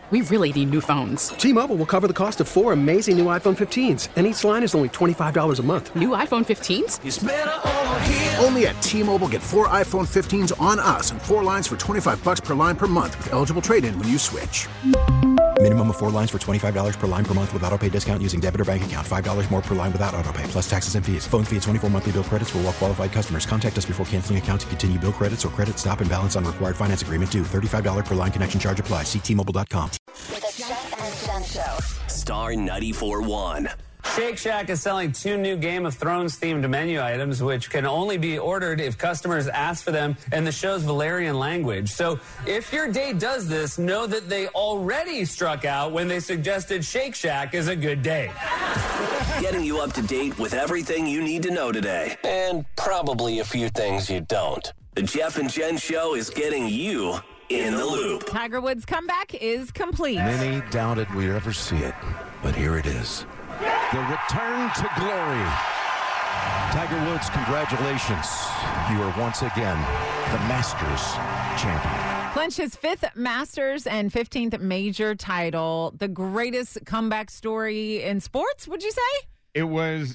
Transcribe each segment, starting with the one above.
We really need new phones. T-Mobile will cover the cost of 4 amazing new iPhone 15s, and each line is only $25 a month. New iPhone 15s? It's better over here. Only at T-Mobile, get 4 iPhone 15s on us and 4 lines for $25 per line per month with eligible trade-in when you switch. Minimum of 4 lines for $25 per line per month with autopay discount using debit or bank account. $5 more per line without autopay, plus taxes and fees. Phone fee at 24 monthly bill credits for well-qualified customers. Contact us before canceling account to continue bill credits or credit stop and balance on required finance agreement due. $35 per line connection charge applies. See T-Mobile.com. The Jeff and Jen Show. Star 94.1. Shake Shack is selling 2 new Game of Thrones themed menu items, which can only be ordered if customers ask for them in the show's Valyrian language. So if your date does this, know that they already struck out when they suggested Shake Shack is a good date. Getting you up to date with everything you need to know today. And probably a few things you don't. The Jeff and Jen Show is getting you in the loop. Tiger Woods' comeback is complete. Many doubted we'd ever see it, but here it is. The return to glory. Tiger Woods, congratulations. You are once again the Masters champion. Clinched his 5th Masters and 15th major title. The greatest comeback story in sports, would you say? It was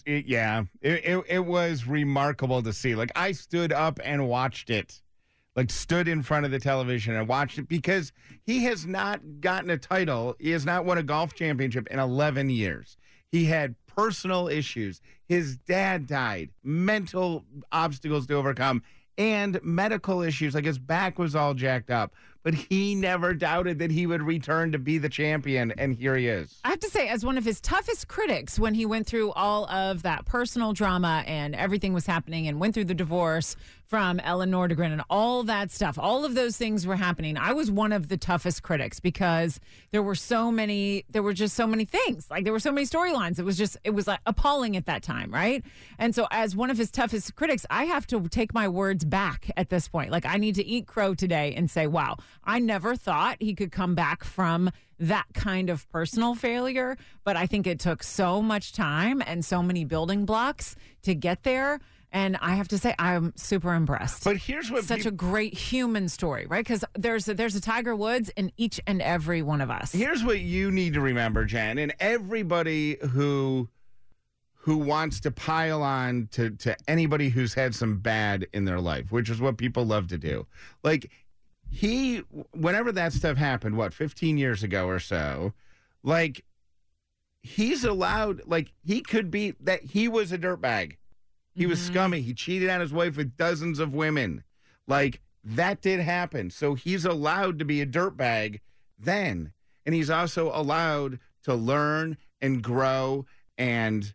remarkable to see. Like, I stood up and watched it. Like, stood in front of the television and watched it because he has not gotten a title. He has not won a golf championship in 11 years. He had personal issues. His dad died, mental obstacles to overcome, and medical issues. Like, his back was all jacked up. But he never doubted that he would return to be the champion, and here he is. I have to say, as one of his toughest critics, when he went through all of that personal drama and everything was happening and went through the divorce from Ellen Nordegren and all that stuff, all of those things were happening. I was one of the toughest critics because there were just so many things. Like, there were so many storylines. It was like appalling at that time, right? And so as one of his toughest critics, I have to take my words back at this point. Like, I need to eat crow today and say, wow, I never thought he could come back from that kind of personal failure, but I think it took so much time and so many building blocks to get there. And I have to say, I'm super impressed. But here's what a great human story, right? Because there's a Tiger Woods in each and every one of us. Here's what you need to remember, Jen, and everybody who wants to pile on to anybody who's had some bad in their life, which is what people love to do. Like, whenever that stuff happened, 15 years ago or so, like, he's allowed, like, he could be that he was a dirtbag. He was scummy. He cheated on his wife with dozens of women. Like, that did happen. So he's allowed to be a dirtbag then. And he's also allowed to learn and grow and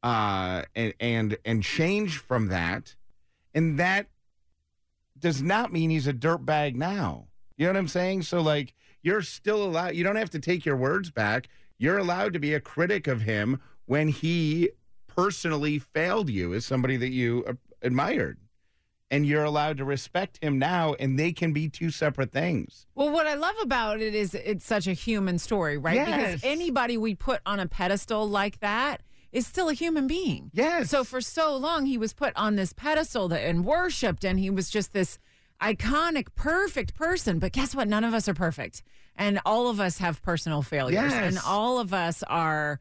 change from that. And that does not mean he's a dirtbag now. You know what I'm saying? So, like, you're still allowed. You don't have to take your words back. You're allowed to be a critic of him when he personally failed you as somebody that you admired. And you're allowed to respect him now, and they can be 2 separate things. Well, what I love about it is it's such a human story, right? Yes. Because anybody we put on a pedestal like that is still a human being. Yes. So for so long, he was put on this pedestal and worshipped, and he was just this iconic, perfect person. But guess what? None of us are perfect. And all of us have personal failures. Yes. And all of us are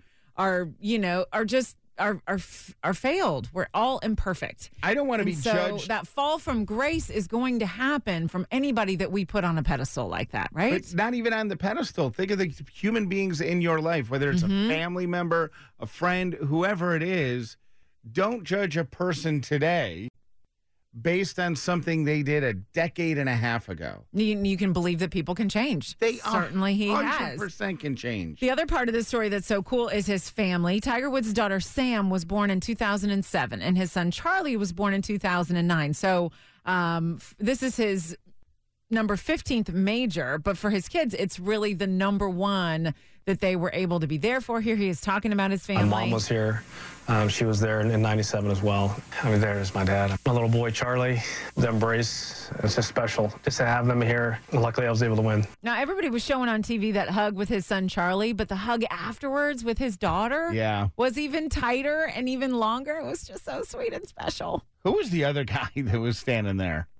failed. We're all imperfect. I don't want to be judged. So that fall from grace is going to happen from anybody that we put on a pedestal like that, right? But not even on the pedestal. Think of the human beings in your life, whether it's a family member, a friend, whoever it is. Don't judge a person today based on something they did a decade and a half ago. You can believe that people can change. Certainly he 100% can change. The other part of this story that's so cool is his family. Tiger Woods' daughter Sam was born in 2007, and his son Charlie was born in 2009. So this is his number 15th major, but for his kids, it's really the number one that they were able to be there for. Here he is talking about his family. My mom was here. She was there in 97 as well. I mean, there is my dad. My little boy, Charlie, the embrace, it's just special just to have them here. Luckily, I was able to win. Now, everybody was showing on TV that hug with his son, Charlie, but the hug afterwards with his daughter was even tighter and even longer. It was just so sweet and special. Who was the other guy that was standing there?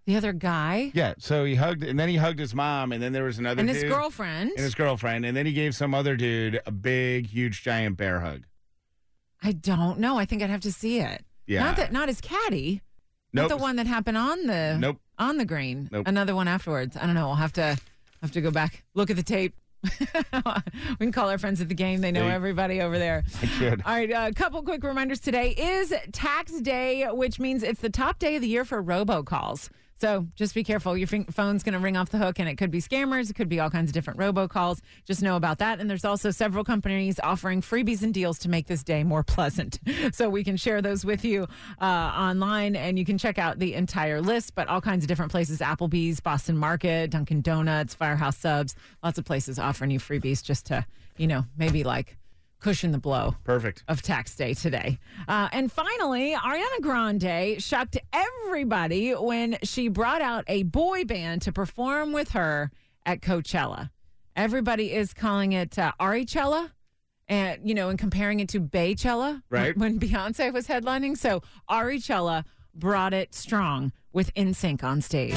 The other guy? Yeah, so he hugged, and then he hugged his mom, and then there was another And dude. his girlfriend. And his girlfriend, and then he gave some other dude a big, huge, giant bear hug. I don't know. I think I'd have to see it. Yeah. Not his caddy. Nope. Not the one that happened on the on the green. Nope. Another one afterwards. I don't know. I'll have to go back, look at the tape. We can call our friends at the game. They know everybody over there. I should. All right, a couple quick reminders. Today is tax day, which means it's the top day of the year for robocalls. So just be careful. Your phone's going to ring off the hook, and it could be scammers. It could be all kinds of different robocalls. Just know about that. And there's also several companies offering freebies and deals to make this day more pleasant. So we can share those with you online, and you can check out the entire list. But all kinds of different places, Applebee's, Boston Market, Dunkin' Donuts, Firehouse Subs, lots of places offering you freebies just to, maybe like cushion the blow. Perfect. Of tax day today. And finally, Ariana Grande shocked everybody when she brought out a boy band to perform with her at Coachella. Everybody is calling it Aricella, and and comparing it to Baychella, right? When Beyonce was headlining. So Aricella brought it strong with NSYNC on stage.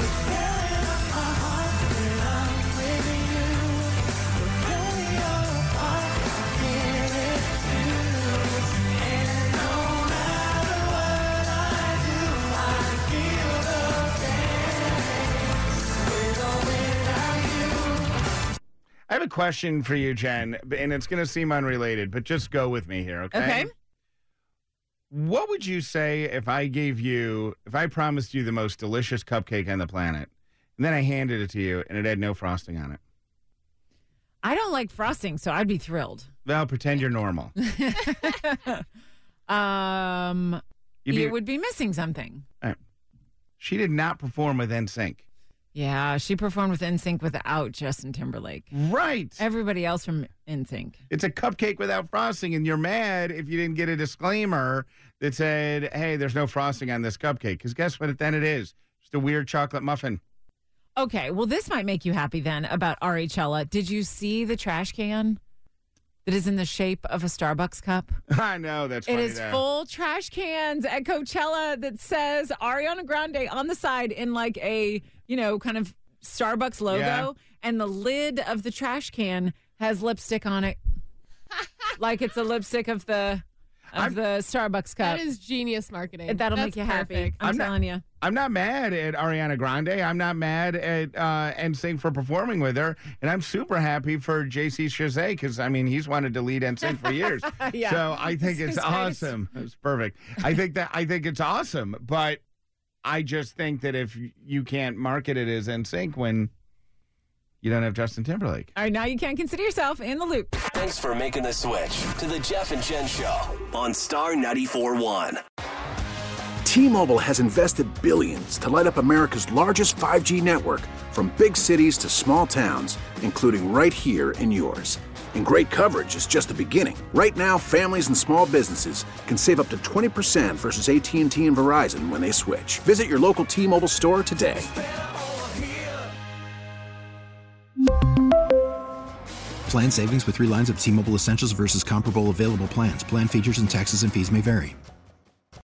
I have a question for you, Jen, and it's going to seem unrelated, but just go with me here, okay? Okay. What would you say if I promised you the most delicious cupcake on the planet, and then I handed it to you and it had no frosting on it? I don't like frosting, so I'd be thrilled. Well, pretend you're normal. You would be missing something. She did not perform with NSYNC. Yeah, she performed with NSYNC without Justin Timberlake. Right. Everybody else from NSYNC. It's a cupcake without frosting, and you're mad if you didn't get a disclaimer that said, hey, there's no frosting on this cupcake. Because guess what then it is? Just a weird chocolate muffin. Okay, well, this might make you happy then about Aricella. Did you see the trash can that is in the shape of a Starbucks cup? I know, that's funny. It is full trash cans at Coachella that says Ariana Grande on the side in like a, kind of Starbucks logo. Yeah. And the lid of the trash can has lipstick on it. Like it's a lipstick of the Starbucks cup. That is genius marketing. That'll That's make you happy. perfect. I'm telling you. I'm not mad at Ariana Grande. I'm not mad at NSYNC for performing with her. And I'm super happy for JC Chasez because, he's wanted to lead NSYNC for years. Yeah. So I think it's awesome. It's perfect. I think it's awesome. But I just think that if you can't market it as NSYNC when you don't have Justin Timberlake. All right, now you can consider yourself in the loop. Thanks for making the switch to the Jeff and Jen Show on Star 94.1. T-Mobile has invested billions to light up America's largest 5G network, from big cities to small towns, including right here in yours. And great coverage is just the beginning. Right now, families and small businesses can save up to 20% versus AT&T and Verizon when they switch. Visit your local T-Mobile store today. Plan savings with 3 lines of T-Mobile Essentials versus comparable available plans. Plan features and taxes and fees may vary.